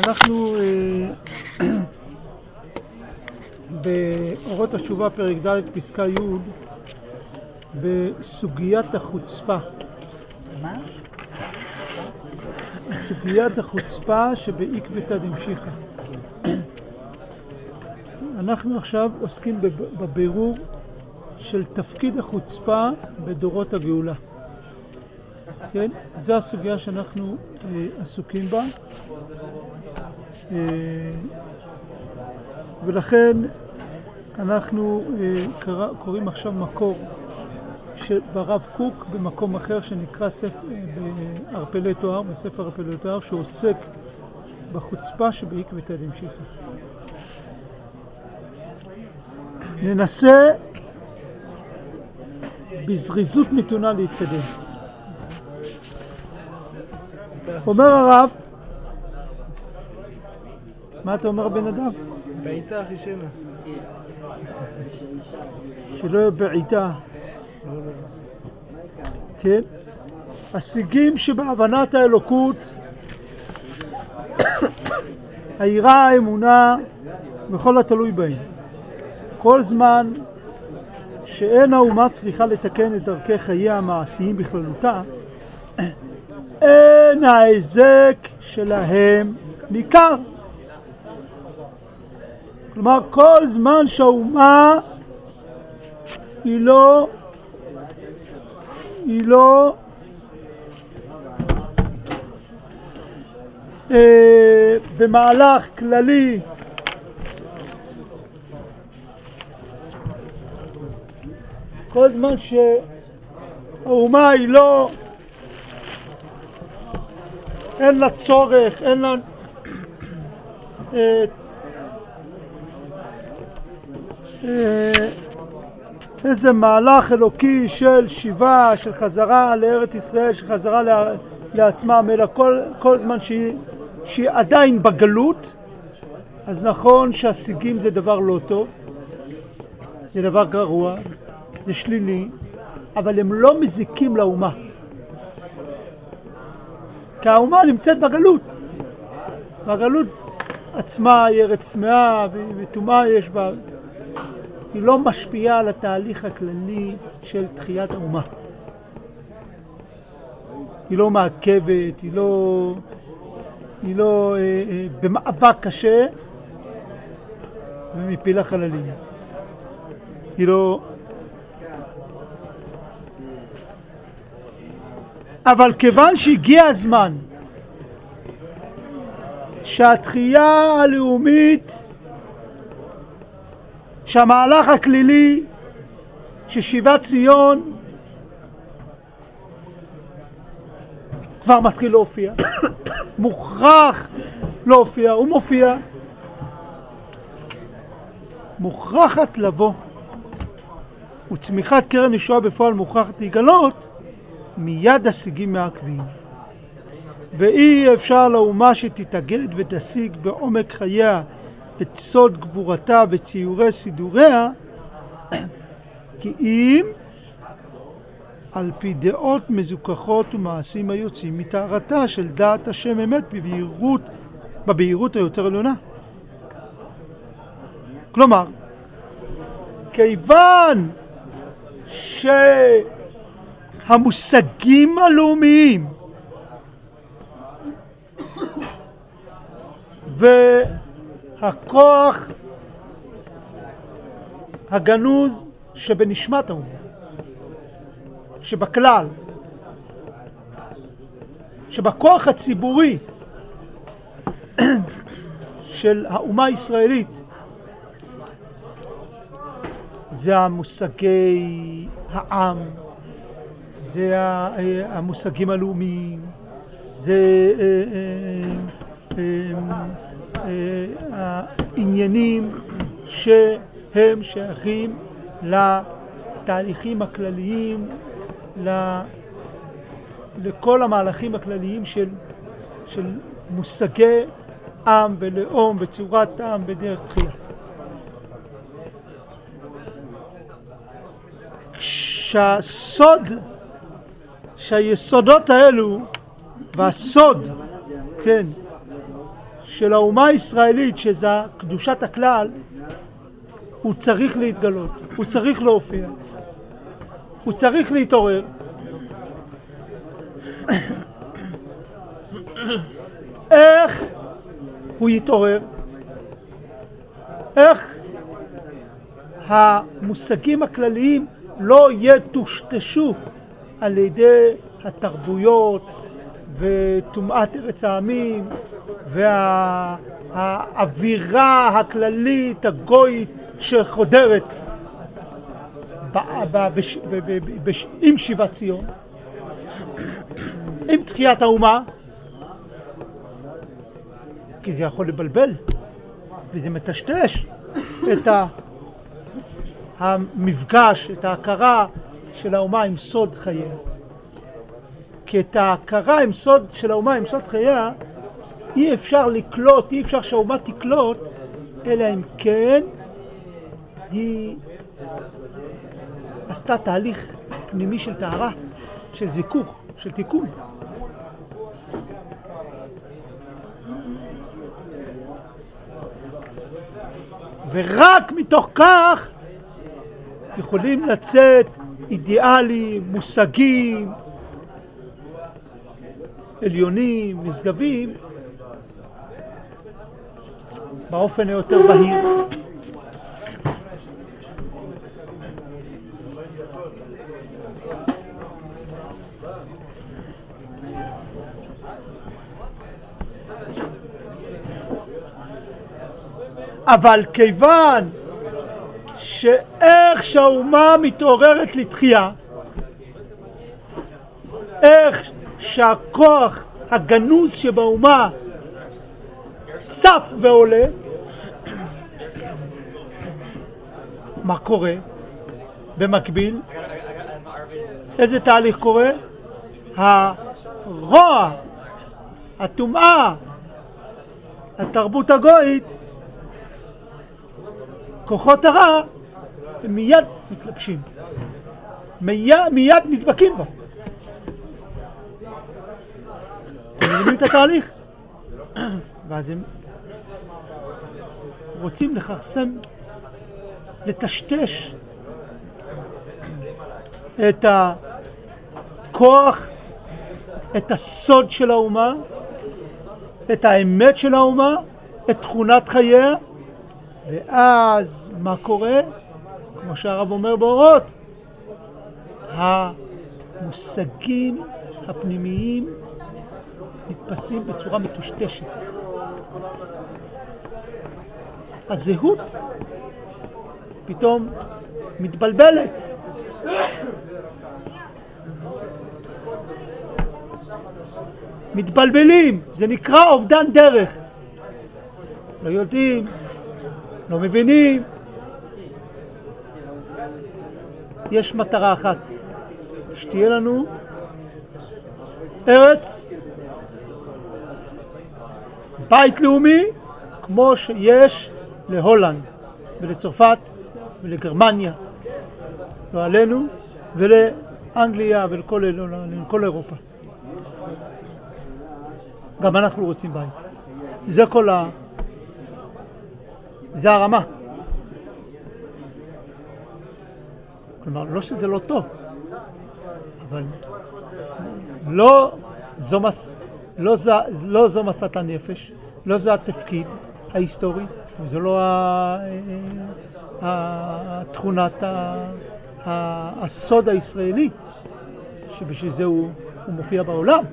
אנחנו באורות התשובה פרק ד' פסקה י' בסוגיית החוצפה. מה? סוגיית החוצפה שבעקבתא דמשיחא. אנחנו עכשיו עוסקים בבירור של תפקיד החוצפה בדורות הגאולה. כן? זו הסוגיה שאנחנו עסוקים בה. ולכן אנחנו קוראים עכשיו מקור ברב קוק במקום אחר שנקרא בערפלי תואר, בספר ערפלי תואר, שעוסק בחוצפה שבעקבתא דמשיחא. ננסה בזריזות מתונה להתקדם. אומר הרב, מה אתה אומר בן אדם? בעיטה אחי שמה. שלא יהיה בעיטה. כן? השיגים שבהבנת האלוקות, היראה, האמונה וכל התלוי בהם. כל זמן שאין האומה צריכה לתקן את דרכי חייה המעשיים בכללותה, אין ההיזק שלהם ניכר. כלומר, כל זמן שהאומה היא לא במהלך כללי כל זמן שהאומה היא לא אין לה צורך, אין לה איזה מהלך אלוקי של שיבה, של חזרה לארץ ישראל, של חזרה לעצמם, אלא כל זמן שהיא עדיין בגלות, אז נכון שהשיגים זה דבר לא טוב, זה דבר גרוע, זה שלילי, אבל הם לא מזיקים לאומה. כי האומה נמצאת בגלות. בגלות עצמה היא ארץ טמאה וטומאה יש בה. היא לא משפיעה על התהליך הכללי של תחיית האומה. היא לא מעכבת, היא לא במאבק קשה ומפילה חללים. היא לא... אבל כיוון שהגיע הזמן שהתחייה הלאומית, שהמהלך הכלילי ששיבת ציון כבר מתחיל להופיע, מוכרח להופיע, הוא מופיע, מוכרחת לבוא, וצמיחת קרן ישועה בפועל מוכרחת להיגלות, מיד השיגים מעכבים. ואי אפשר לאומה שתתאגד ותשיג בעומק חייה את סוד גבורתה וציורי סידוריה, כי אם על פי דעות מזוכחות ומעשים היוצאים מתארתה של דעת השם אמת בבהירות היותר עליונה. כלומר, כיוון שהמושגים הלאומיים והכוח הגנוז שבנשמת האומה, שבכלל, שבכוח הציבורי של האומה הישראלית, זה המושגי העם, זה המושגים הלאומיים, זה העניינים שהם שייכים לתהליכים הכלליים, לכל המהלכים הכלליים של מושגי עם ולאום וצורת עם בדרך תחייה. שהיסודות האלו והסוד, כן, של האומה הישראלית, שזה קדושת הכלל, הוא צריך להתגלות, הוא צריך להופיע, הוא צריך להתעורר. איך הוא יתעורר? איך המושגים הכלליים לא יטושטשו על ידי התרבויות וטומאת ארץ העמים והאווירה הכללית הגויית שחודרת עם שיבת ציון, עם תחיית האומה, כי זה יכול לבלבל וזה מטשטש את המפגש, את ההכרה של האומה עם סוד חייה. כי את ההכרה עם סוד של האומה עם סוד חייה אי אפשר לקלוט, אי אפשר שהאומה תקלוט, אלא אם כן היא עשתה תהליך פנימי של טהרה, של זיכוך, של תיקון. ורק מתוך כך יכולים לצאת אידיאלים, מושגים, עליונים, נשגבים, באופן היותר בהיר. אבל כיוון שאיך שהאומה מתעוררת לתחייה, איך שהכוח הגנוז שבאומה צף ועולה, מה קורה? במקביל, איזה תהליך קורה? הרוע, הטומאה, התרבות הגויית, כוחות הרע, הם מיד מתלבשים, מיד נדבקים בה. אתם מבינים את התהליך? ואז הם רוצים לכרסם, לטשטש את הכוח, את הסוד של האומה, את האמת של האומה, את תכונת חייה. ואז מה קורה? כמו שהרב אומר באורות, המושגים הפנימיים נתפסים בצורה מטושטשת. הזהות פתאום מתבלבלת. מתבלבלים, זה נקרא אובדן דרך. לא יודעים, לא מבינים. יש מטרה אחת, שתהיה לנו ארץ, בית לאומי, כמו שיש להולנד ולצרפת ולגרמניה, לא עלינו, ולאנגליה ולכל אירופה. גם אנחנו רוצים בית. זה כל זה הרמה. כלומר, לא שזה לא טוב, אבל לא זו מסת הנפש, לא זה התפקיד ההיסטורי, זה לא תכונת הסוד הישראלי, שבשביל זה הוא מופיע בעולם.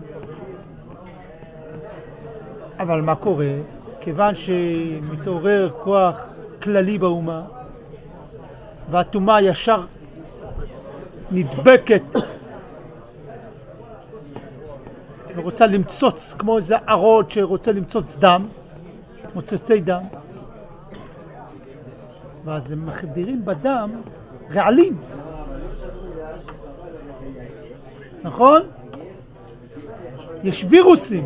אבל מה קורה? כיוון שמתעורר כוח כללי באומה, והטומאה ישר נדבקת ורוצה למצוץ, כמו איזה ערוד שרוצה למצוץ דם, מוצצי דם, ואז הם מחדירים בדם רעלים, נכון? יש וירוסים,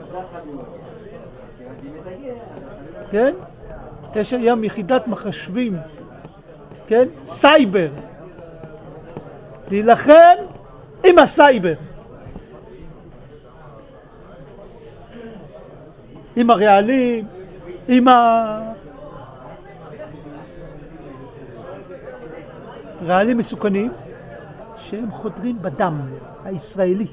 כן? יש היום יחידת מחשבים, כן? סייבר, להילחם עם הסייבר, עם הרעלים, עם רעלים מסוכנים שהם חודרים בדם הישראלי.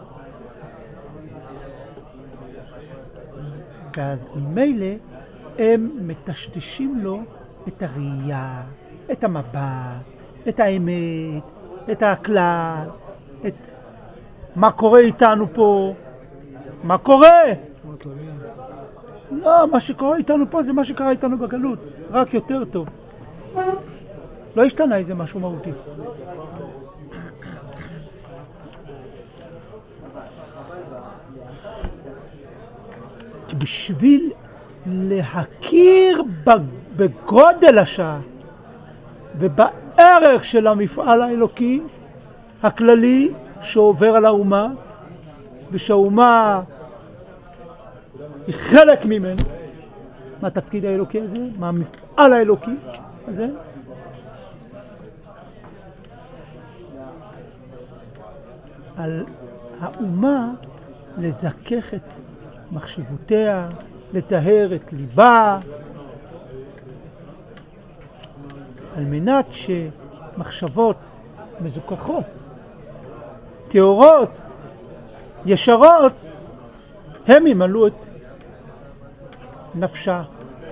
ואז ממילא הם מטשטשים לו את הראייה, את המבט, את האמת, את הכלל, את מה קורה איתנו פה, מה קורה? לא, מה שקורה איתנו פה זה מה שקרה איתנו בגלות, רק יותר טוב. לא השתנה איזה משהו מהותי. בשביל להכיר בגודל השעה ובערך של המפעל האלוקי הכללי שעובר על האומה, ושהאומה היא חלק ממנו, מהתפקיד האלוקי הזה, מהמפעל האלוקי הזה, על האומה לזכך את מחשבותיה, לטהר את ליבה, על מנת שמחשבות מזוכחות, טהורות, ישרות, הם ימלאו את נפשה,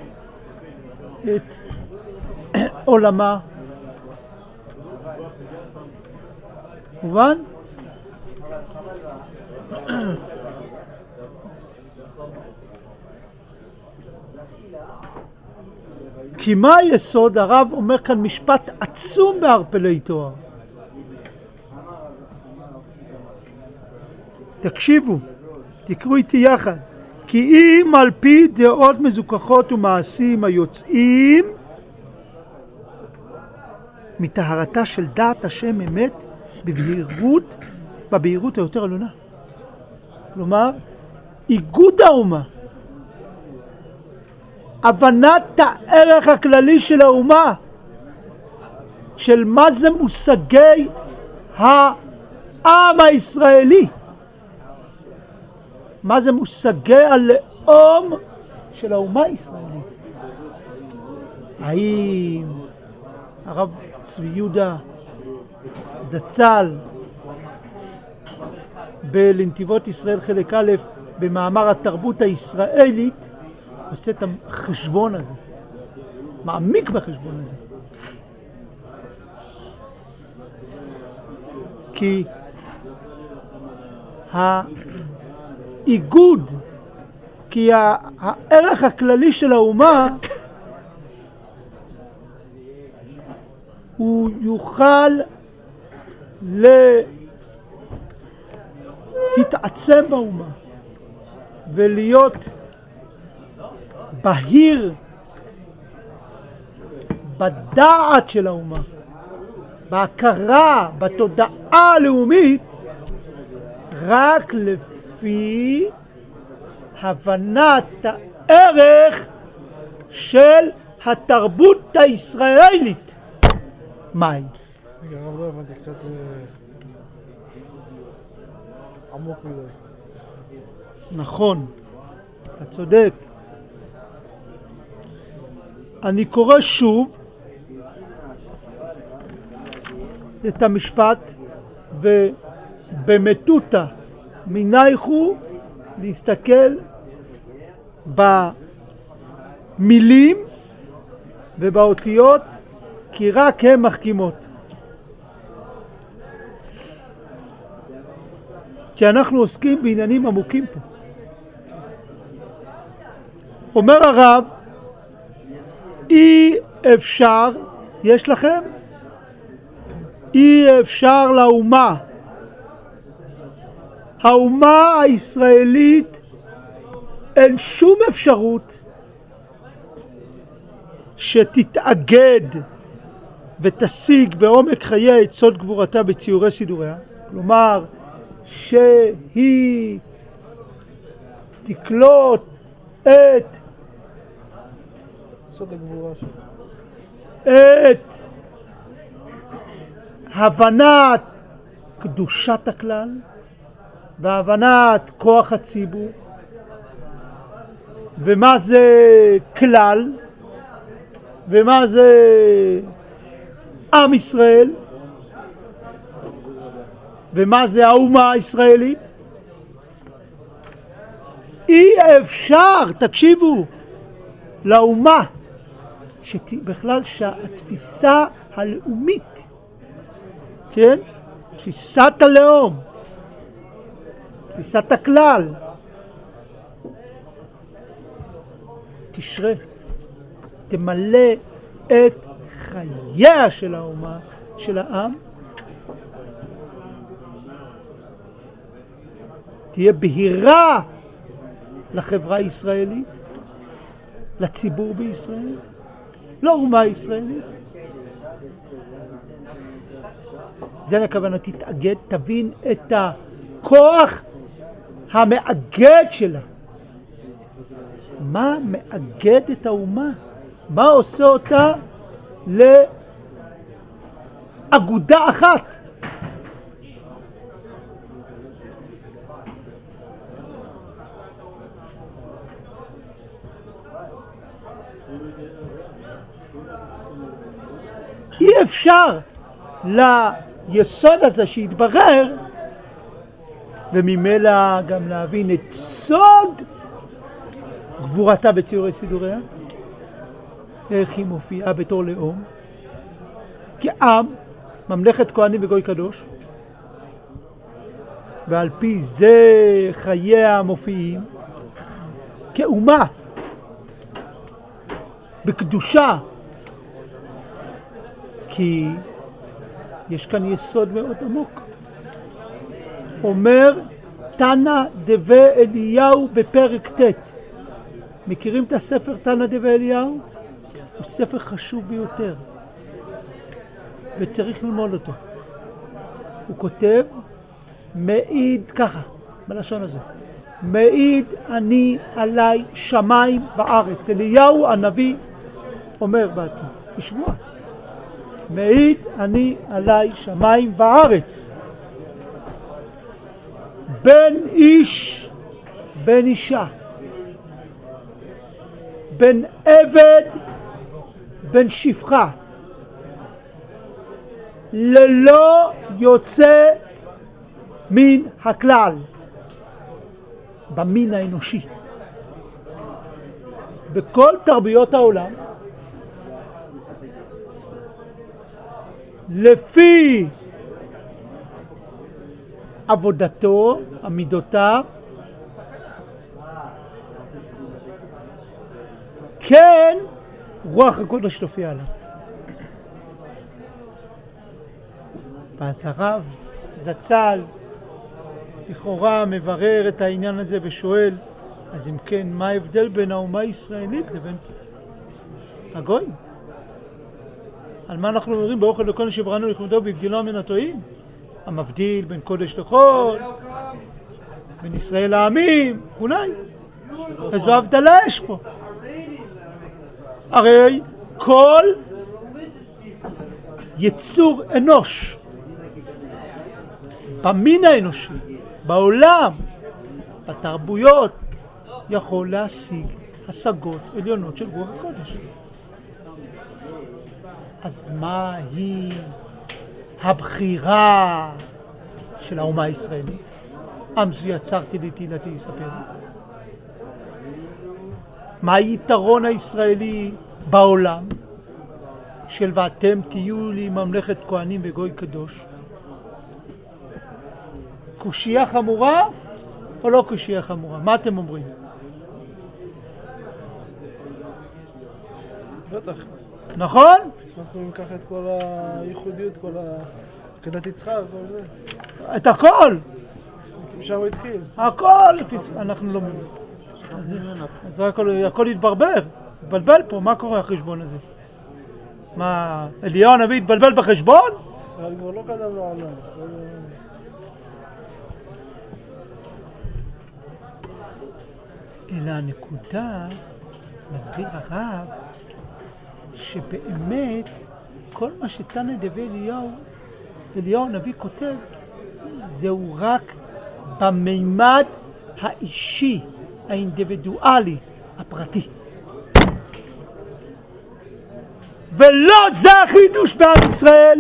את עולמה. מובן? כי מה היסוד? הרב אומר כאן משפט עצום בערפלי תואר. תקשיבו, תקראו איתי יחד. כי אם על פי דעות מזוכחות ומעשים היוצאים מטהרתה של דעת השם אמת בבהירות היותר עליונה. כלומר, איגוד האומה, הבנת הערך הכללי של האומה, של מה זה מושגי העם הישראלי, מה זה מושגי הלאום של האומה הישראלית. האם הרב צבי יהודה זצ"ל בלנתיבות ישראל חלק א' במאמר התרבות הישראלית עושה את החשבון הזה, מעמיק בחשבון הזה, כי האיגוד, כי הערך הכללי של האומה הוא יוכל להתעצם באומה ולהיות בהיר בדעת של האומה, בהכרה, בתודעה הלאומית, רק לפי הבנת הערך של התרבות הישראלית. מהי? רגע, הרב, לא הבנתי, קצת עמוק מדי. נכון, אתה צודק. אני קורא שוב את המשפט, ובמטותא מנייכו להסתכל במילים ובאותיות, כי רק הן מחכימות. כי אנחנו עוסקים בעניינים עמוקים פה. אומר הרב, אי אפשר, יש לכם? אי אפשר לאומה, האומה הישראלית, אין שום אפשרות שתתאגד ותשיג בעומק חיי את סוד גבורתה בציורי סידוריה, כלומר שהיא תקלוט את סוד הגבורה שלה, את הבנת קדושת הכלל והבנת כוח הציבור ומה זה כלל, ומה זה עם ישראל, ומה זה האומה הישראלית. אי אפשר, תקשיבו, לאומה, בכלל שהתפיסה הלאומית, כן? תפיסת הלאום, תפיסת הכלל, תשרה, תמלא את חייה של האומה, של העם, תהיה בהירה לחברה הישראלית, לציבור בישראל, לאומה הישראלית. זה הכוונה, תתאגד, תבין את הכוח המאגד שלה. מה מאגד את האומה? מה עושה אותה לאגודה אחת? אי אפשר ליסוד הזה שיתברר, וממילא גם להבין את סוד גבורתה בציורי סידוריה, איך היא מופיעה בתור לאום, כעם, ממלכת כהנים וגוי קדוש, ועל פי זה חייה מופיעים, כאומה, בקדושה, כי יש כאן יסוד מאוד עמוק. אומר תנא דבי אליהו בפרק ט'. מכירים את הספר תנא דבי אליהו? הוא ספר חשוב ביותר וצריך ללמוד אותו. הוא כותב, מעיד ככה, בלשון הזה, מעיד אני עליי שמיים וארץ. אליהו הנביא אומר בעצמו, בשבוע, מעיד אני עליי שמיים וארץ, בין איש בין אישה, בין עבד בין שפחה, ללא יוצא מן הכלל, במין האנושי. בכל תרבויות העולם, לפי עבודתו, עמידותיו, כן רוח הקודש תופיע עליו. ואז הרב זצ"ל לכאורה מברר את העניין הזה ושואל, אז אם כן, מה ההבדל בין האומה הישראלית לבין הגויים? על מה אנחנו אומרים? באוכל לכל שבראנו לכבודו והבדילו מן הטועים? המבדיל בין קודש לחול, בין ישראל לעמים, אולי. איזו הבדלה יש פה? הרי כל יצור אנוש במין האנושי, בעולם, בתרבויות, יכול להשיג השגות עליונות של רוח הקודש. אז מה היא הבחירה של האומה הישראלית? עם זו יצרתי לי תהילתי יספר. מה היתרון הישראלי בעולם של ואתם תהיו לי ממלכת כהנים וגוי קדוש? קושיה חמורה או לא קושיה חמורה? מה אתם אומרים? בטח. נכון? פספסנו אם ככה את כל הייחודיות, כל עקדת יצחק, כל זה. את הכל! משם הוא התחיל. הכל! אנחנו לא מבינים. אז הכל יתברבר, יתבלבל פה, מה קורה החשבון הזה? מה, אליהו הנביא יתבלבל בחשבון? ישראל כבר לא קדם לעולם. אלא הנקודה, מסביר הרב, שבאמת כל מה שתנא דבי אליהו הנביא כותב, זהו רק במימד האישי, האינדיבידואלי הפרטי. ולא זה החידוש בעם ישראל.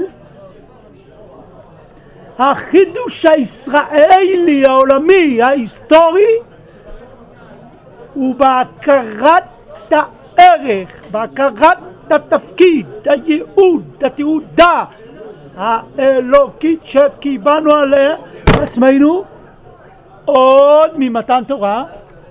החידוש הישראלי, העולמי, ההיסטורי, הוא בהכרת הערך, בהכרת התפקיד, הייעוד, התעודה האלוקית שקיבלנו עליה עצמנו עוד ממתן תורה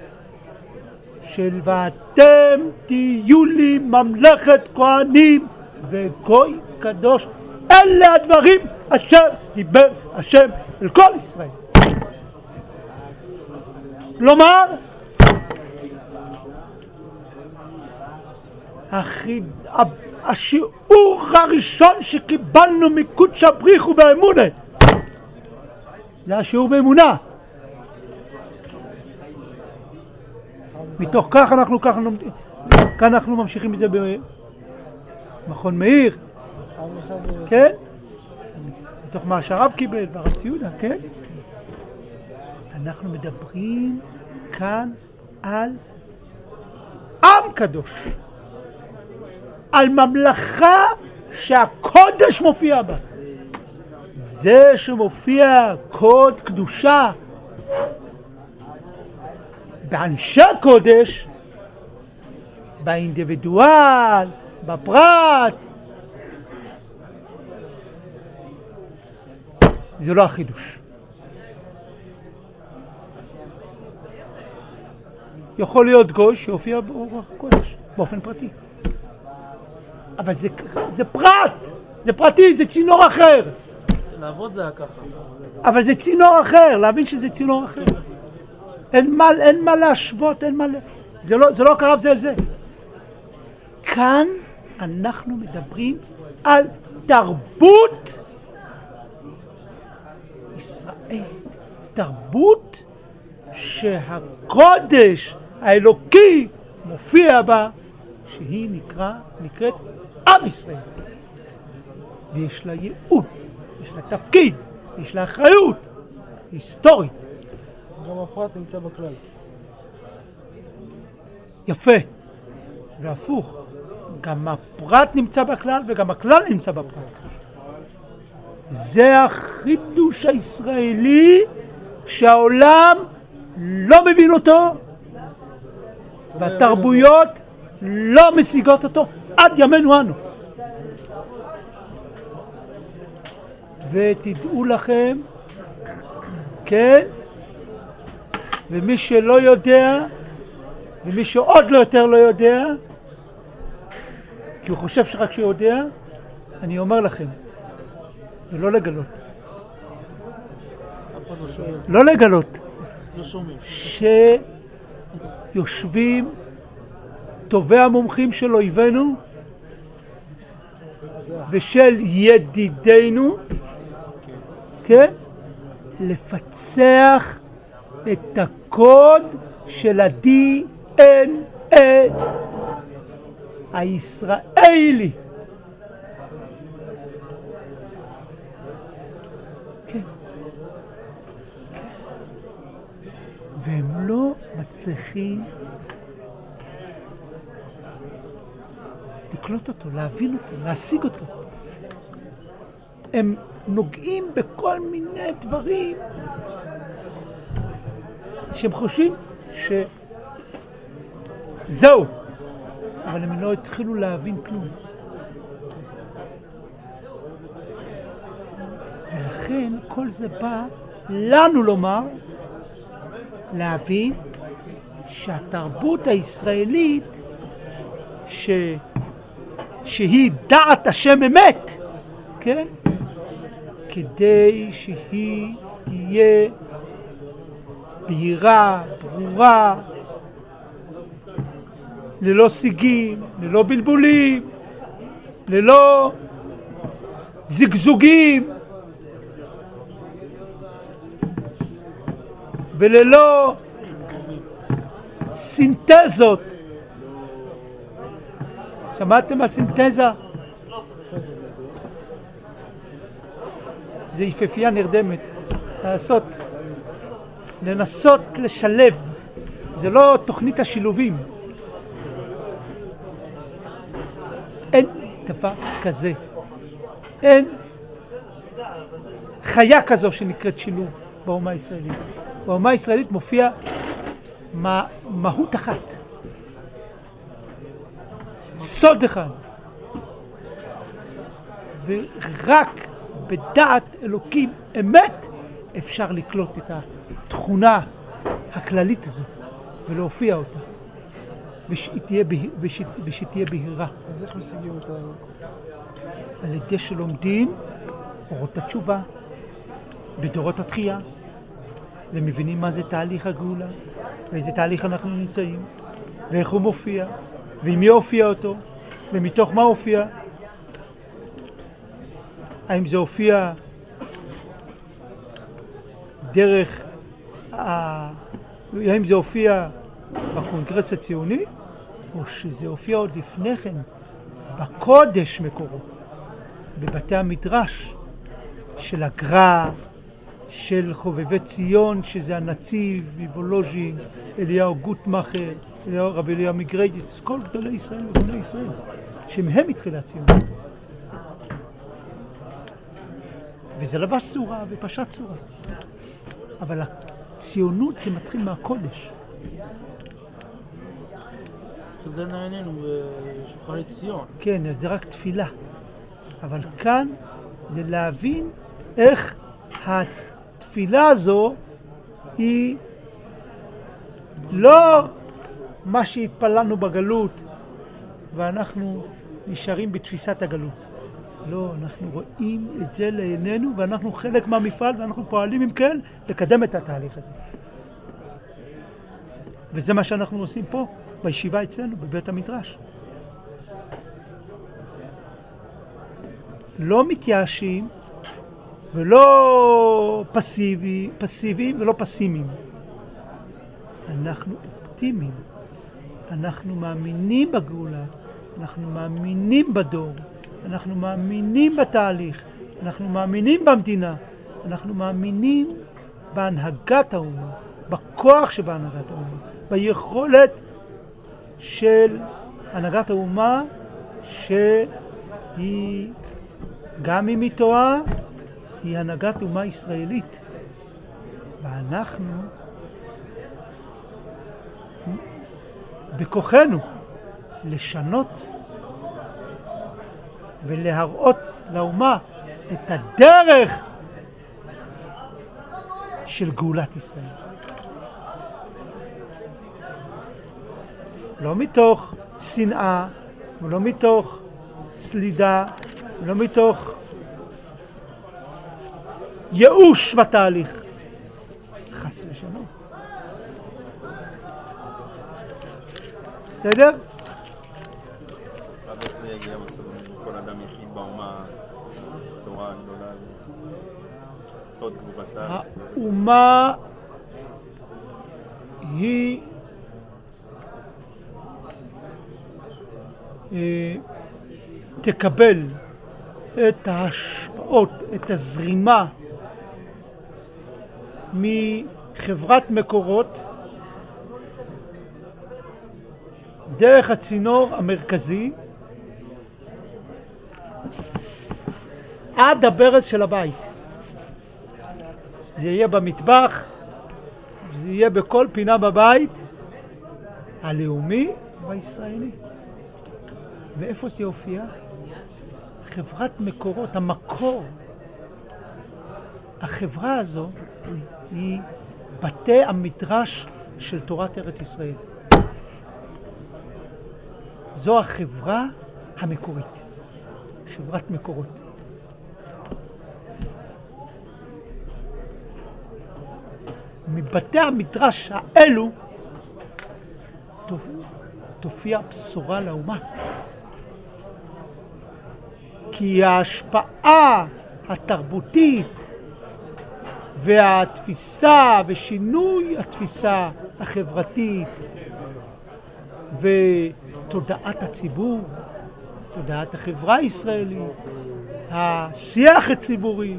של ואתם תהיו לי ממלכת כהנים וגוי קדוש. אלה הדברים אשר דיבר השם אל כל ישראל. כלומר, השיעור הראשון שקיבלנו מקודש הבריך ובאמונה, זה השיעור באמונה. מתוך כך אנחנו ממשיכים בזה במכון מאיר, כן? מתוך מה שהרב קיבל והרב ציודה, כן? אנחנו מדברים כאן על עם קדוש, על ממלכה שהקודש מופיע בה. זה שמופיע קוד קדושה באנשי קודש, באינדיבידואל, בפרט, זה לא החידוש. יכול להיות גוי שיופיע באורח קודש באופן פרטי, אבל זה פרט, זה פרטי, זה צינור אחר. לעבוד זה ככה. אבל זה צינור אחר, להבין שזה צינור אחר. אין מה להשוות, זה לא קרב זה על זה. כאן אנחנו מדברים על תרבות ישראל, תרבות שהקודש האלוקי מופיע בה, שהיא נקראת עם ישראל, ויש לה ייעוד, יש לה תפקיד, יש לה אחריות היסטורית. גם הפרט נמצא בכלל. יפה. והפוך, גם הפרט נמצא בכלל וגם הכלל נמצא בפרט. זה החידוש הישראלי שהעולם לא מבין אותו, והתרבויות לא משיגות אותו עד ימינו אנו. ותדעו לכם, כן, ומי שלא יודע, ומי שעוד לא יותר לא יודע, כי הוא חושב שרק שהוא יודע, אני אומר לכם, ולא לגלות. לא לגלות. שיושבים טובי המומחים של אויבינו ושל ידידינו, כן? לפצח את הקוד של ה-DNA הישראלי. כן. והם לא מצליחים לקלוט אותו, להבין אותו, להשיג אותו. הם נוגעים בכל מיני דברים שהם חושבים שזהו, אבל הם לא התחילו להבין כלום. ולכן כל זה בא לנו לומר, להבין שהתרבות הישראלית שהיא דעת השם אמת, כן? כדי שהיא תהיה בהירה, ברורה, ללא סיגים, ללא בלבולים, ללא זגזוגים, וללא סינתזות. שמעתם על סינתזה? זה יפהפייה נרדמת. לנסות לשלב. זה לא תוכנית השילובים. אין דבר כזה. אין חיה כזו שנקראת שילוב באומה הישראלית. באומה הישראלית מופיע מהות אחת. סוד אחד. ורק בדעת אלוקים אמת אפשר לקלוט את התכונה הכללית הזו ולהופיע אותה. ושתהיה בהירה. אז איך משיגים אותה? על ידי שלומדים אורות התשובה בדורות התחייה ומבינים מה זה תהליך הגאולה ואיזה תהליך אנחנו נמצאים ואיך הוא מופיע ומי הופיע אותו ומתוך מה הופיע. האם זה הופיע דרך האם זה הופיע בקונגרס הציוני או שזה הופיע עוד לפני כן בקודש מקורו, בבתי המדרש של הגר"א, של חובבי ציון, שזה הנציב, וולוז'ין, אליהו גוטמאכר, רבי אליהו מגריידיס, כל גדולי ישראל ובני ישראל, שמהם התחילה הציונות. וזה לבש צורה ופשט צורה. אבל הציונות זה מתחיל מהקודש. זה נענינו בשולחן ציון. כן, זה רק תפילה. אבל כאן זה להבין איך התפילה הזו היא לא מה שהתפללנו בגלות ואנחנו נשארים בתפיסת הגלות. לא, אנחנו רואים את זה לעינינו ואנחנו חלק מהמפעל ואנחנו פועלים עם כן לקדם את התהליך הזה. וזה מה שאנחנו עושים פה בישיבה אצלנו בבית המדרש. לא מתייאשים ולא פסיביים ולא פסימיים. אנחנו אופטימיים. אנחנו מאמינים בגאולה, אנחנו מאמינים בדור, אנחנו מאמינים בתהליך, אנחנו מאמינים במדינה, אנחנו מאמינים בהנהגת האומה, בכוח שבהנהגת האומה, ביכולת של הנהגת האומה שהיא, גם אם היא טועה, היא הנהגת אומה ישראלית. ואנחנו בכוחנו לשנות ולהראות לאומה את הדרך של גאולת ישראל. לא מתוך שנאה, ולא מתוך סלידה, ולא מתוך ייאוש בתהליך. חס ושלום. בסדר? עד איך זה יגיע כל אדם יחיד באומה, תורה הגדולה, סוד גבורתה. האומה היא תקבל את ההשפעות, את הזרימה מחברת מקורות דרך הצינור המרכזי עד הברז של הבית. זה יהיה במטבח, זה יהיה בכל פינה בבית, הלאומי והישראלי. ואיפה זה יופיע? חברת מקורות, המקור. החברה הזו היא בתי המדרש של תורת ארץ ישראל. זו החברה המקורית, חברת מקורות. מבתי המדרש האלו תופיע בשורה לאומה. כי ההשפעה התרבותית והתפיסה ושינוי התפיסה החברתית ותודעת הציבור, תודעת החברה הישראלית, השיח הציבורי,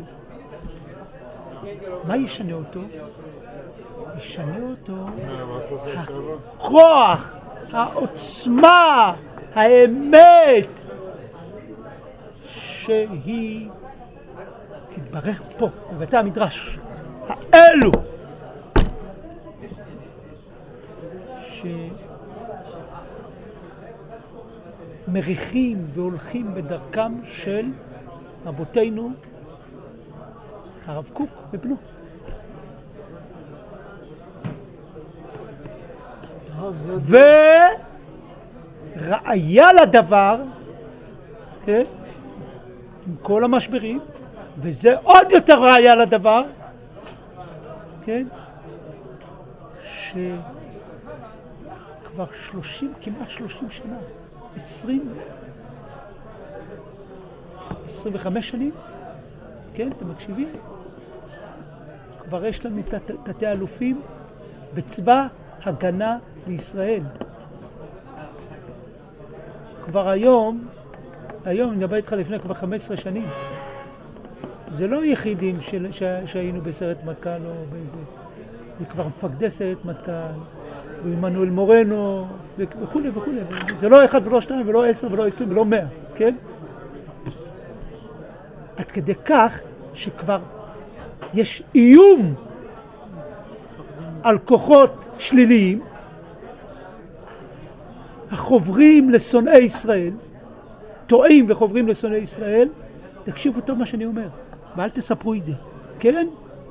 מה ישנה אותו? ישנה אותו הכוח, העוצמה, האמת שהיא תתברך פה, בבתי המדרש האלו, שמריחים והולכים בדרכם של רבותינו הרב קוק ובנו. וראיה לדבר, כן? עם כל המשברים, וזה עוד יותר ראיה לדבר, כן? שכבר 30, כמעט 30 שנה, 25 שנים, כן? אתם מקשיבים? כבר יש לנו תתי אלופים בצבא הגנה לישראל. כבר היום אני מדבר איתך לפני כבר 15 שנים. זה לא יחידים שהיינו בסרט מטכ"ל או באיזה, זה כבר מפקדי סרט מטכ"ל, ועמנואל מורנו וכו' וכו'. זה לא 1 ולא 2 ולא 10 ולא 20 ולא 100, כן? עד כדי כך שכבר יש איום על כוחות שליליים החוברים לשונאי ישראל, טועים וחוברים לשונאי ישראל. תקשיבו טוב מה שאני אומר, ואל תספרו את זה, כן?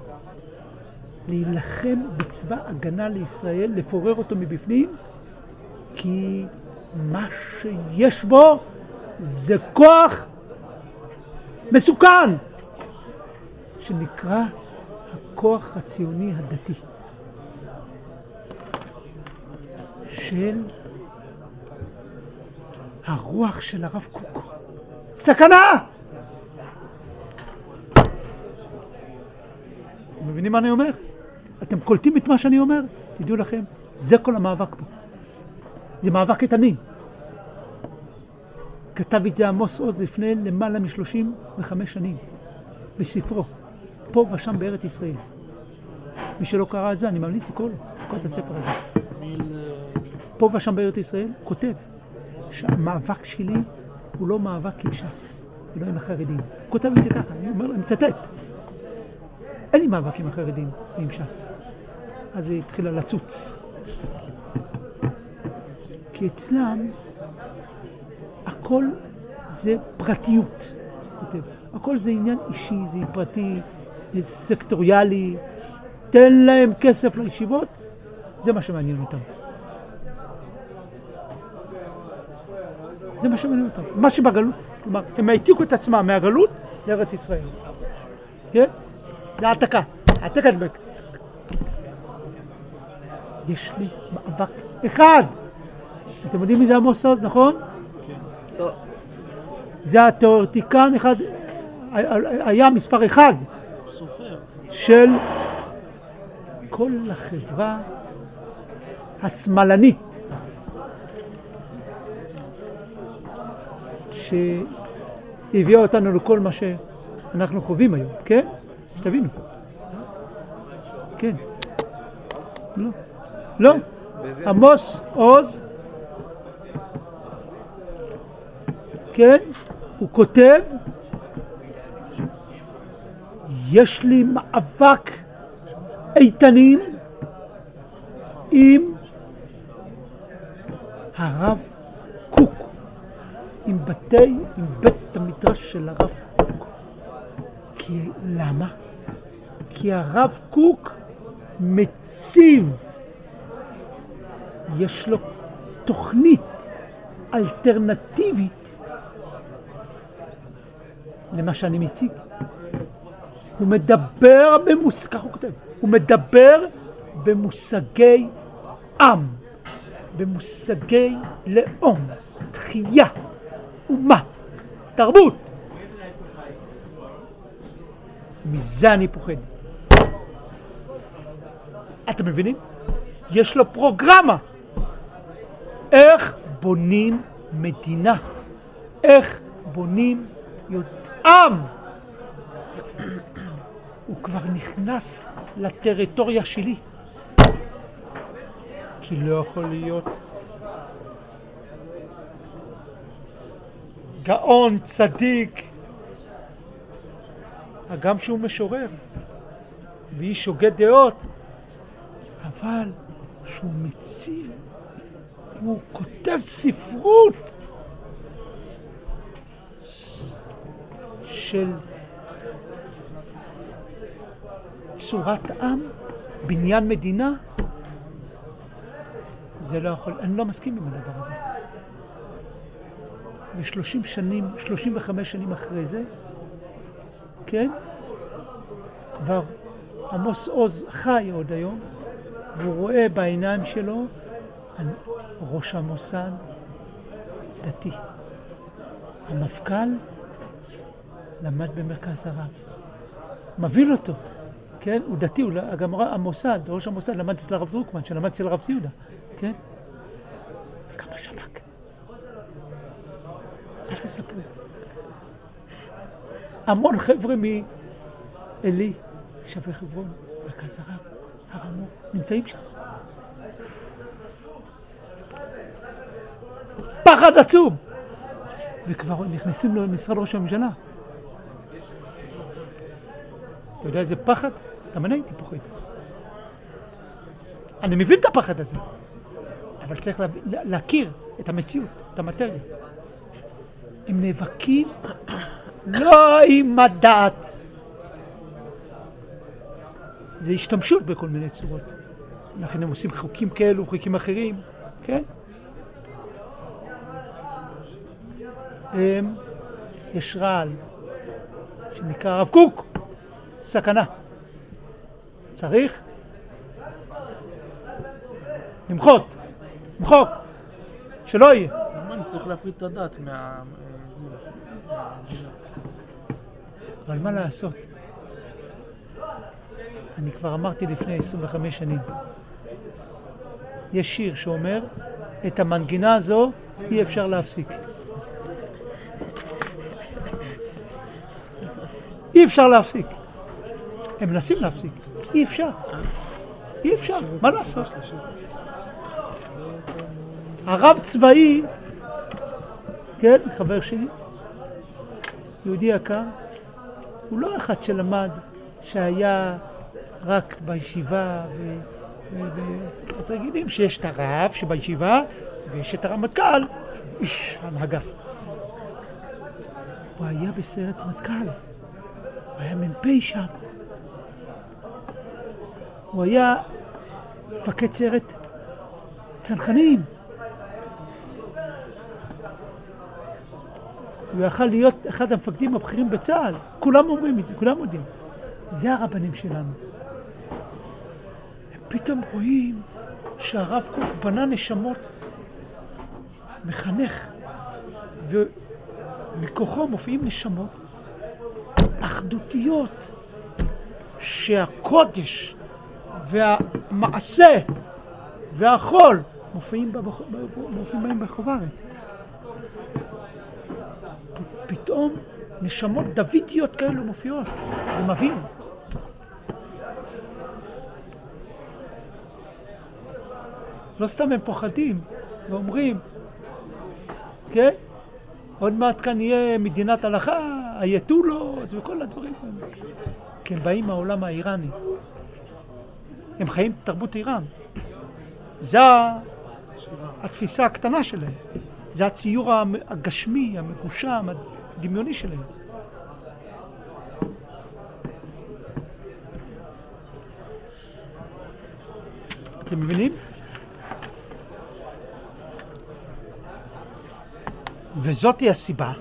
להילחם בצבא הגנה לישראל, לפורר אותו מבפנים, כי מה שיש בו זה כוח מסוכן, שנקרא הכוח הציוני הדתי של הרוח של הרב קוק. סכנה! אתם מבינים מה אני אומר? אתם קולטים את מה שאני אומר? תדעו לכם, זה כל המאבק פה. זה מאבק איתנים. כתב את זה עמוס עוז לפני למעלה מ-35 שנים בספרו, פה ושם בארץ ישראל. מי שלא קרא את זה, אני ממליץ לקרוא את הספר הזה. פה ושם בארץ ישראל כותב שהמאבק שלי הוא לא מאבק עם ש"ס, ולא עם החרדים. כותב את זה ככה, אני מצטט. אין לי מאבק עם החרדים ועם ש"ס. אז היא התחילה לצוץ. כי אצלם הכל זה פרטיות. הכל זה עניין אישי, זה פרטי, זה סקטוריאלי. תן להם כסף לישיבות, זה מה שמעניין אותם. זה מה שמעניין אותם. מה שבגלות, כלומר, הם העתיקו את עצמם מהגלות לארץ ישראל. כן? זה העתקה, העתקת בק. יש לי מאבק אחד. אתם יודעים מי זה עמוס עוז, נכון? כן. זה התיאורטיקן אחד, היה מספר אחד של כל החברה השמאלנית שהביאה אותנו לכל מה שאנחנו חווים היום, כן? שתבינו. כן. לא. לא. עמוס עוז, כן? הוא כותב, יש לי מאבק איתנים עם הרב קוק, עם בית המדרש של הרב קוק. כי למה? כי הרב קוק מציב, יש לו תוכנית אלטרנטיבית למה שאני מציג. הוא מדבר כך הוא כותב, הוא מדבר במושגי עם, במושגי לאום, תחייה, אומה, תרבות. מזה אני פוחד. אתם מבינים? יש לו פרוגרמה. איך בונים מדינה? איך בונים עם? הוא כבר נכנס לטריטוריה שלי. כי לא יכול להיות גאון, צדיק, הגם שהוא משורר ואיש הוגה דעות, אבל שהוא מציב, הוא כותב ספרות של צורת עם, בניין מדינה. זה לא יכול, אני לא מסכים עם הדבר הזה. ו30 שנים, 35 שנים אחרי זה, כן? כבר עמוס עוז חי עוד היום, והוא רואה בעיניים שלו ראש המוסד דתי. המפכ"ל למד במרכז הרב. מבין אותו, כן? הוא דתי, הוא גם המוסד, ראש המוסד למד אצל הרב דרוקמן, שלמד אצל הרב ציודה, כן? וכמה שמק. אל תספרו. המון חבר'ה מאלי, שווה חברון, מרכז הרב, הר המור, נמצאים שם. פחד עצום! וכבר נכנסים לו למשרד ראש הממשלה. אתה יודע איזה פחד? גם אני הייתי פוחד. אני מבין את הפחד הזה, אבל צריך להכיר את המציאות, את המטריה. הם נאבקים לא עם הדעת. זה השתמשות בכל מיני צורות. לכן הם עושים חוקים כאלו, חוקים אחרים, כן? יש רעל שנקרא הרב קוק, סכנה. צריך למחות, למחוק, שלא יהיה. אני צריך להפריד את הדת אבל מה לעשות? אני כבר אמרתי לפני 25 שנים. יש שיר שאומר, את המנגינה הזו אי אפשר להפסיק. אי אפשר להפסיק. הם מנסים להפסיק. אי אפשר. אי אפשר. מה לעשות? הרב צבאי, כן, חבר שלי, יהודי יקר, הוא לא אחד שלמד שהיה רק בישיבה אז רגילים שיש את הרב שבישיבה ויש את הרמטכ"ל, איש הנהגה. הוא היה בסרט מטכ"ל, הוא היה מ"פ שם, הוא היה מפקד סרט צנחנים, הוא יכל להיות אחד המפקדים הבכירים בצה"ל. כולם אומרים את זה, כולם יודעים. זה הרבנים שלנו. הם פתאום רואים שהרב קוק בנה נשמות, מחנך, ומכוחו מופיעים נשמות אחדותיות, שהקודש והמעשה והחול מופיעים בהם בחוברת. פתאום נשמות דוידיות כאלו מופיעות, זה מבין. לא סתם הם פוחדים ואומרים, כן? עוד מעט כאן יהיה מדינת הלכה, היתולות וכל הדברים האלה. כי הם באים מהעולם האיראני. הם חיים תרבות איראן. זה התפיסה הקטנה שלהם. זה הציור הגשמי, המגושם, הדמיוני שלהם. אתם מבינים? וזאת היא הסיבה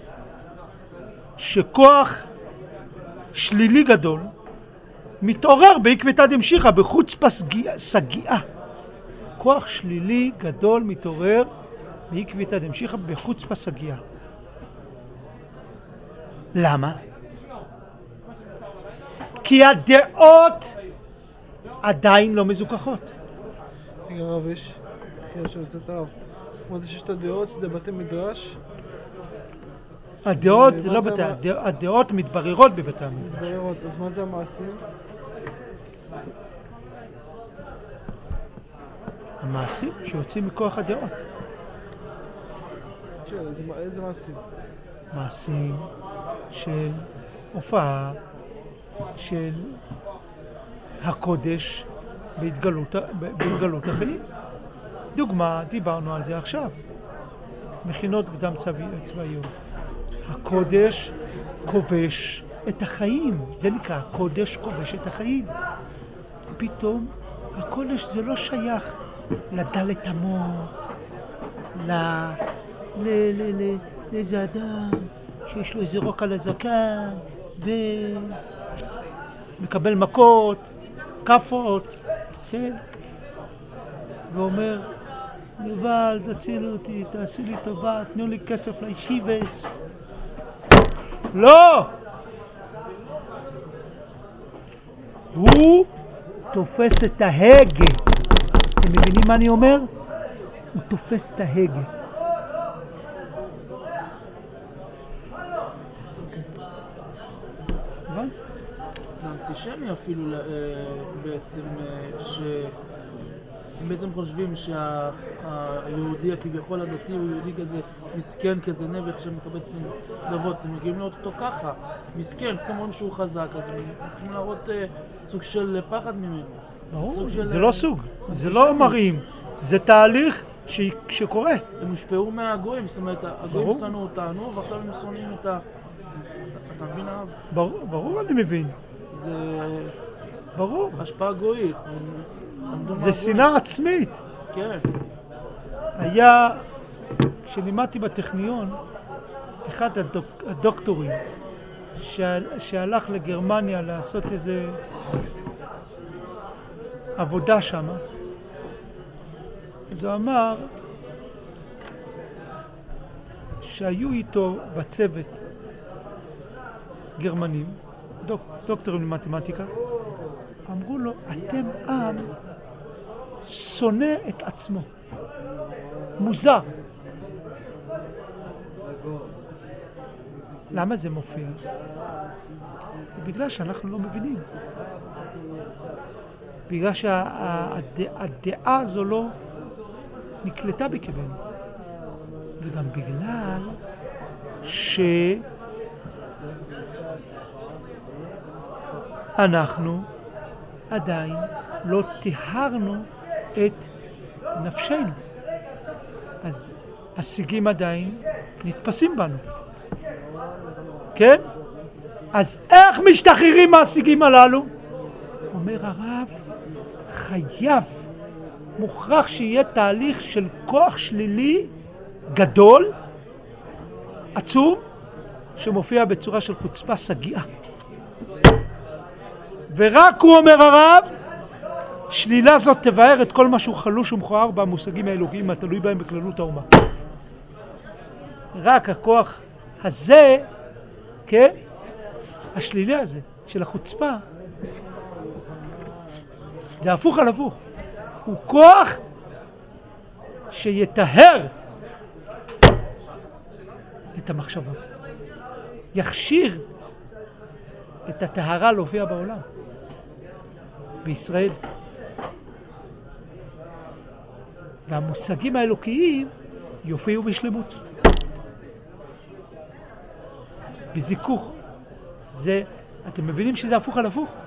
שכוח שלילי גדול מתעורר בעקבתא דמשיחא, בחוצפה סגיעה. כוח שלילי גדול מתעורר בעקבתא דמשיחא, בחוצפה סגיעה. למה? כי הדעות עדיין לא מזוכחות. רגע רב, יש שרצת הרב. זאת אומרת שיש את הדעות, שזה בתי מדרש. הדעות זה לא בתי, הדעות מתבררות בבתי המדרש. מתבררות, אז מה זה המעשים? המעשים שיוצאים מכוח הדעות. איזה מעשים? מעשים של הופעה, של הקודש בהתגלות החיים. דוגמה, דיברנו על זה עכשיו, מכינות קדם צבאיות. הקודש כובש את החיים, זה נקרא, הקודש כובש את החיים. פתאום הקודש זה לא שייך לדלת אמות, לאיזה אדם שיש לו איזה רוק על הזקן ומקבל מכות, כפות, כן? ואומר, יובל, תצילו אותי, תעשי לי טובה, תנו לי כסף לישיבס. לא! הוא תופס את ההגה. אתם מבינים מה אני אומר? הוא תופס את ההגה. האנטישמי אפילו בעצם, הם בעצם חושבים שהיהודי הכביכול הדתי הוא יהודי כזה מסכן, כזה נבח שמקבץ נדבות. הם מגיעים לראות אותו ככה, מסכן, כמו שהוא חזק, אז הם יכולים להראות סוג של פחד ממנו. ברור, זה לא סוג, זה לא מראים, זה תהליך שקורה. הם הושפעו מהגויים, זאת אומרת, הגויים שנאו אותנו, ועכשיו הם שונאים את ה... אתה מבין הרב? ברור, אני מבין. זה... ברור. השפעה גויית. זה שנאה עצמית. כן. היה, כשלימדתי בטכניון, אחד הדוקטורים שהלך לגרמניה לעשות איזה עבודה שם, אז הוא אמר שהיו איתו בצוות גרמנים, דוקטורים למתמטיקה, אמרו לו, אתם עם שונא את עצמו. מוזר. למה זה מופיע? זה בגלל שאנחנו לא מבינים. בגלל שהדעה הזו לא נקלטה בקרבנו. וגם בגלל שאנחנו עדיין לא תיהרנו את נפשנו. אז השיגים עדיין נתפסים בנו. כן? אז איך משתחררים מהשיגים הללו? אומר הרב, חייב, מוכרח שיהיה תהליך של כוח שלילי גדול, עצום, שמופיע בצורה של חוצפה סגיעה. ורק הוא אומר הרב, שלילה זאת תבאר את כל מה שהוא חלוש ומכוער במושגים האלוקיים התלוי בהם בכללות האומה. רק הכוח הזה, כן? השלילי הזה של החוצפה, זה הפוך על הפוך. הוא כוח שיטהר את המחשבות. יכשיר את הטהרה להופיע בעולם. בישראל. והמושגים האלוקיים יופיעו בשלמות. בזיכוך. זה, אתם מבינים שזה הפוך על הפוך?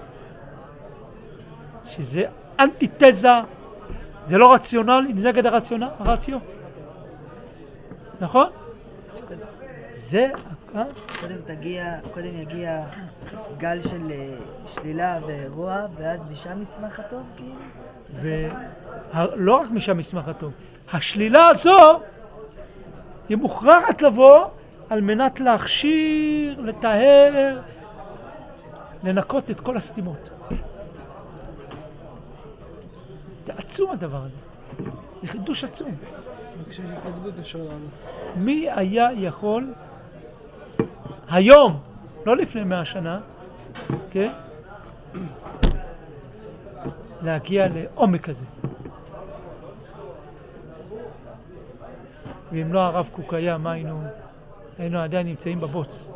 שזה אנטיתזה, זה לא רציונלי, זה נגד הרציו. נכון? זה... קודם יגיע גל של שלילה ורוע, ואז משם יצמח הטוב, ולא רק משם יצמח הטוב. השלילה הזו היא מוכרחת לבוא על מנת להכשיר, לטהר, לנקות את כל הסתימות. זה עצום הדבר הזה. זה חידוש עצום. מי היה יכול היום, לא לפני 100 שנה, כן? להגיע לעומק הזה. ואם לא הרב קוק היה, מה היינו עדיין נמצאים בבוץ.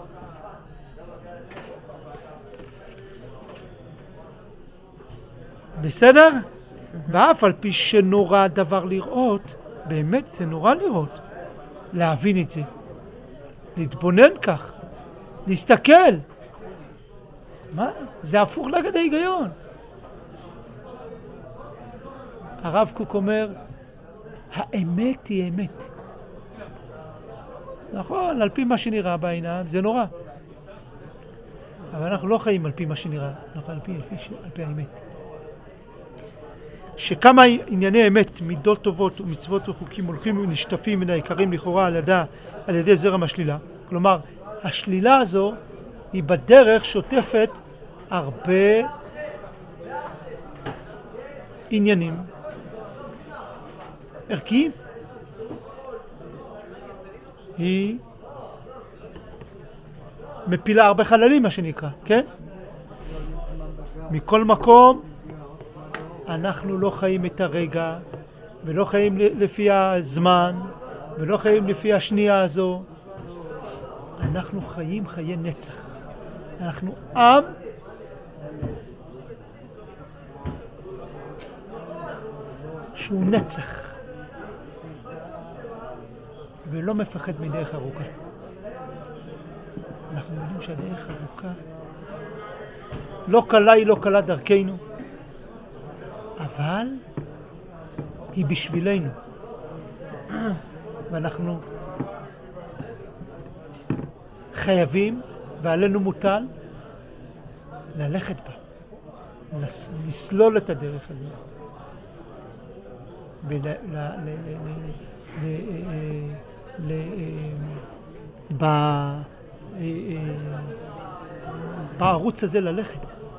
בסדר? ואף על פי שנורא הדבר לראות, באמת זה נורא לראות, להבין את זה, להתבונן כך, להסתכל. מה? זה הפוך נגד ההיגיון. הרב קוק אומר, האמת היא אמת. נכון, על פי מה שנראה בעיניים, זה נורא. אבל אנחנו לא חיים על פי מה שנראה, אנחנו על פי האמת. שכמה ענייני אמת, מידות טובות ומצוות וחוקים הולכים ונשטפים מן העיקרים לכאורה על ידי זרם השלילה. כלומר, השלילה הזו היא בדרך שוטפת הרבה עניינים ערכיים. היא מפילה הרבה חללים, מה שנקרא, כן? מכל מקום אנחנו לא חיים את הרגע, ולא חיים לפי הזמן, ולא חיים לפי השנייה הזו. אנחנו חיים חיי נצח. אנחנו עם שהוא נצח, ולא מפחד מדרך ארוכה. אנחנו יודעים שהדרך ארוכה, לא קלה היא לא קלה דרכנו, אבל היא בשבילנו. ואנחנו חייבים, ועלינו מוטל, ללכת בה, לסלול את הדרך הזאת. בערוץ הזה ללכת.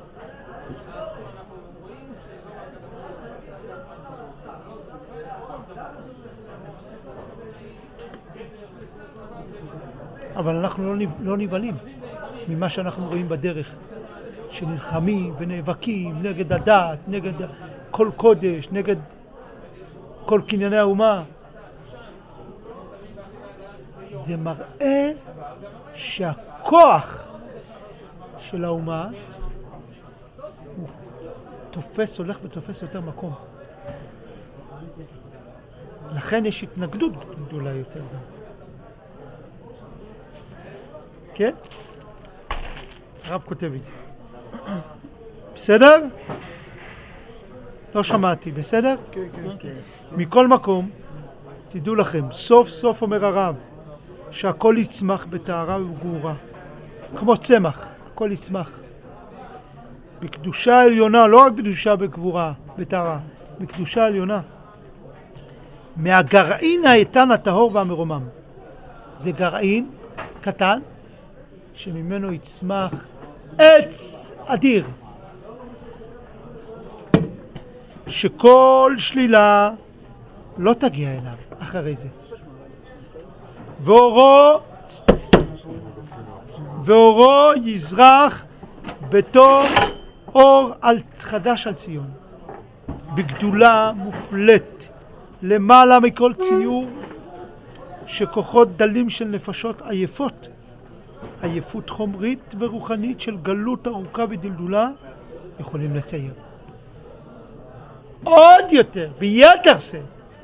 אבל אנחנו לא נבהלים ממה שאנחנו רואים בדרך, שנלחמים ונאבקים נגד הדת, נגד כל קודש, נגד כל קנייני האומה. זה מראה שהכוח של האומה הוא הולך ותופס יותר מקום. לכן יש התנגדות גדולה יותר. כן? הרב כותב את זה. בסדר? לא שמעתי, בסדר? כן. מכל מקום, תדעו לכם, סוף סוף אומר הרב, שהכל יצמח בטהרה ובגבורה. כמו צמח, הכל יצמח. בקדושה עליונה, לא רק בקדושה בגבורה, בטהרה, בקדושה עליונה. מהגרעין האיתן הטהור והמרומם. זה גרעין קטן, שממנו יצמח עץ אדיר. שכל שלילה לא תגיע אליו אחרי זה. ואורו יזרח בתור אור חדש על ציון. בגדולה מופלט למעלה מכל ציור, שכוחות דלים של נפשות עייפות, עייפות חומרית ורוחנית של גלות ארוכה ודלדולה, יכולים לצייר. עוד יותר, ביתר שאת.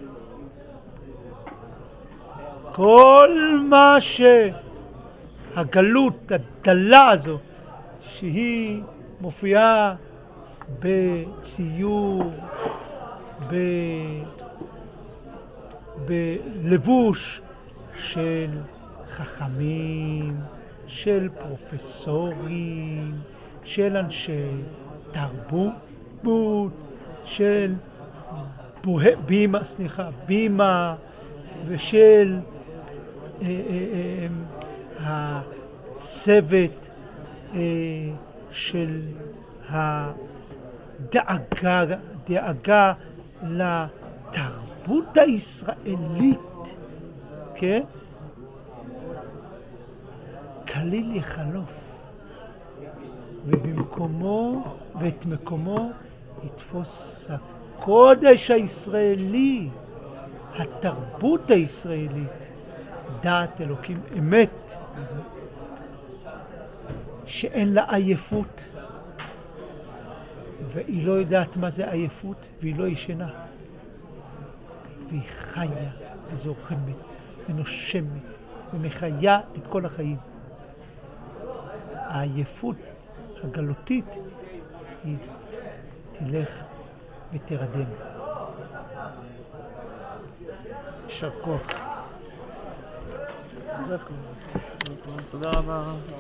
כל מה שהגלות הדלה הזו, שהיא מופיעה בציור, בלבוש של חכמים, של פרופסורים, של אנשי תרבות, של בימה ושל הצוות של הדאגה לתרבות הישראלית, כן? כליל יחלוף, ובמקומו ואת מקומו יתפוס הקודש הישראלי, התרבות הישראלית, דעת אלוקים אמת, שאין לה עייפות, והיא לא יודעת מה זה עייפות, והיא לא ישנה, והיא חיה וזורחמת ונושמת ומחיה את כל החיים. העייפות הגלותית היא תלך ותרדם. יישר כוח. תודה רבה.